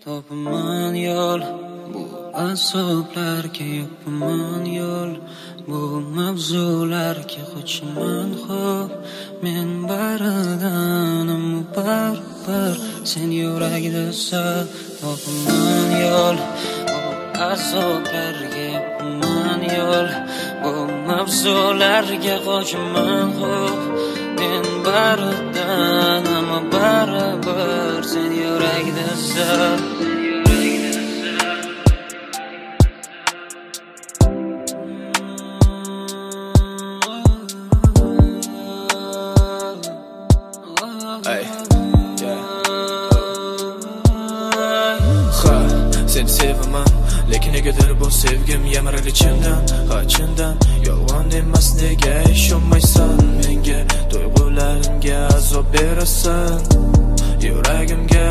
Topaman yo'l bu azoblarga, yopaman yo'l bu mavzularga. Qochaman xo'p men baridan, ammo baribir sen yuragdasan. Topaman yo'l bu azoblarga, yopaman yo'l bu mavzularga. Qochaman xo'p men baridan, ammo baribir sen yuragdasan. Seni sevaman, lekin negadir bu sevgim yamirar ichimdan. Chindan yolg'on emas, nega ishonmaysan menga? Tuyg'ularimga azob berasan yuragimga.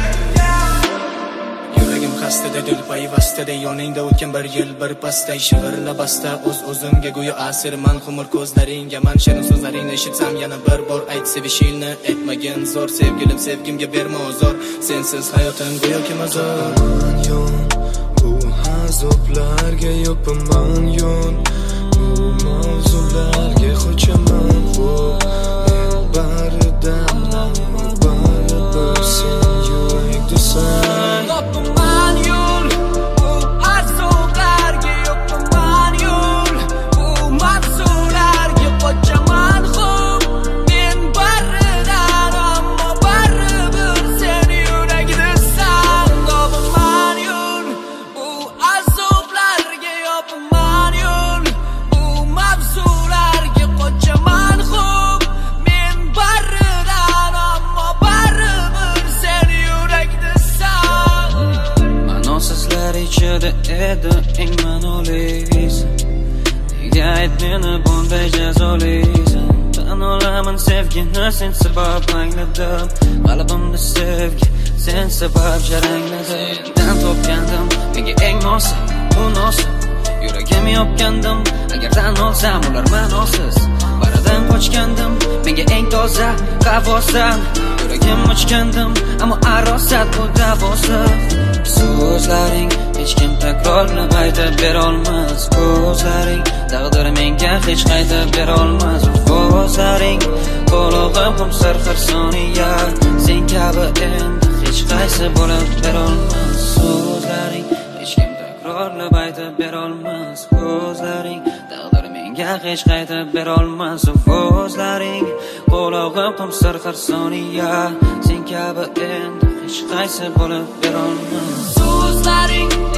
Yuragim xastada, dil payvastada, yoningda o'tgan bir yil bir pasta. Shivirla basta o'z-o'zimga, go'yo asirman xumur ko'zlaringga. Man shirin so'zlaringni eshitsam yana bir bor ayt sevishingni. Aytmagin zo'r sevgilim, sevgimga berma uzor. Sensiz hayotim go'yoki mazor. Bu azoblarga yopaman yo'l, bu mavzularga qochaman xo'p men baridan, ammo baribir sen yuragdasan. Topaman yo'l bu azoblarga, yopaman yo'l bu mavzularga. Qochaman xo'p men baridan, ammo baribir sen yuragdasan. Topaman yo'l bu azoblarga, yopaman yo'l bu mavzularga. Qochaman xo'p men baridan, ammo baribir sen yuragdasan. Ma'nosizlar ichida edi eng ma'nolisi. Nega ayt meni bunday jazolaysan? Tan olaman sevgini sen sabab angladim. Qalbimda sevgi sen sabab jarangladi. Sendan topgandim menga eng munosib yuragim yopgandim. Agar tan olsam ular ma'nosiz, baridan qochgandim. Menga eng toza qavosan, yuragim ochgandim, ammo arosat bu davosi. So'zlaring hech kim takrorlab aytib berolmas. Ko'zlaring taqdir menga hech qaytib berolmas. Ko'zlaring qo'log'im qumsir xirsoniya, sen kabi endi hech qaysi bo'lib berolmas. So'zlaring hech kim takrorlab aytib berolmas. Ko'zlaring taqdir menga hech qaytib berolmas. Ko'zlaring qo'log'im qumsir xirsoniya, sen kabi endi hech qaysi bo'lib berolmas. So'zlaring